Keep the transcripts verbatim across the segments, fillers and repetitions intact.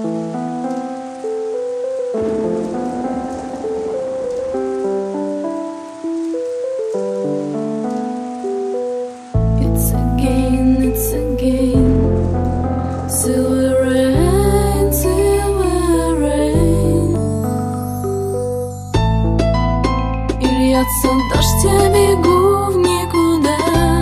Льется дождь, я бегу в никуда.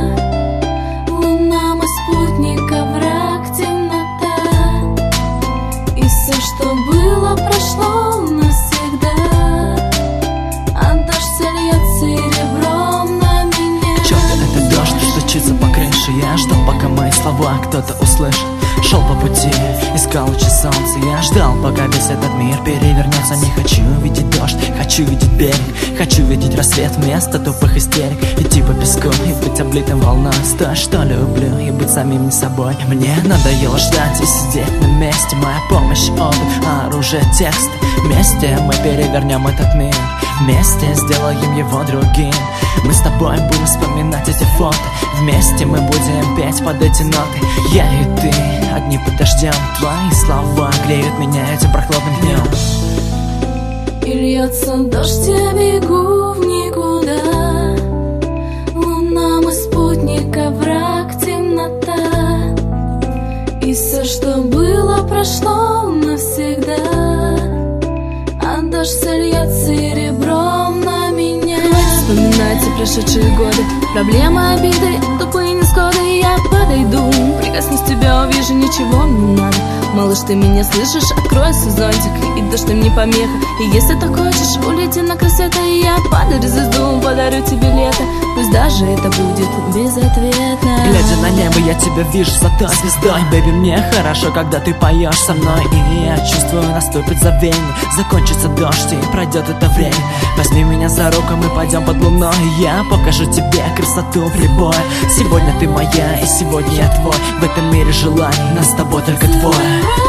Луна мой спутник, а враг темнота. И все, что было, прошло навсегда. А дождь льется серебром на меня. Черт, это дождь стучится по крыше. Я ждал, пока мои слова кто-то услышит. Шел по пути, искал лучи солнца. Я ждал, пока весь этот мир перевернется. Не хочу видеть дождь, хочу видеть берег. Хочу видеть рассвет вместо тупых истерик. Идти по песку и быть облитым волной. То, что люблю, и быть самим не собой. Мне надоело ждать и сидеть на месте. Моя помощь, опыт, оружие, тексты. Вместе мы перевернем этот мир. Вместе сделаем его другим. Мы с тобой будем вспоминать эти фото. Вместе мы будем петь под эти ноты. Я и ты, одни под дождем. Твои слова греют меня этим прохладным днем. И льется дождь, я бегу в никуда. Луна мой спутник, а враг темнота. И все, что было, прошло навсегда. А дождь льется серебром на меня. Вспоминайте прошедшие годы, проблемы, обиды, тупые несходы. Я подойду, прикоснусь к тебе, увижу, ничего мне не надо. Малыш, ты меня слышишь? Открой свой зонтик, и дождь им не помеха. И если ты хочешь, улети на край света. И я подарю звезду, подарю тебе лето. Пусть даже это будет безответно. Глядя на небо, я тебя вижу за той звездой. Бэби, мне хорошо, когда ты поешь со мной. И я чувствую, наступит забвение. Закончится дождь и пройдет это время. Возьми меня за руку, мы пойдем под луной. И я покажу тебе красоту прибоя. Сегодня ты моя, и сегодня я твой. В этом мире желаний, нас с тобой только двое.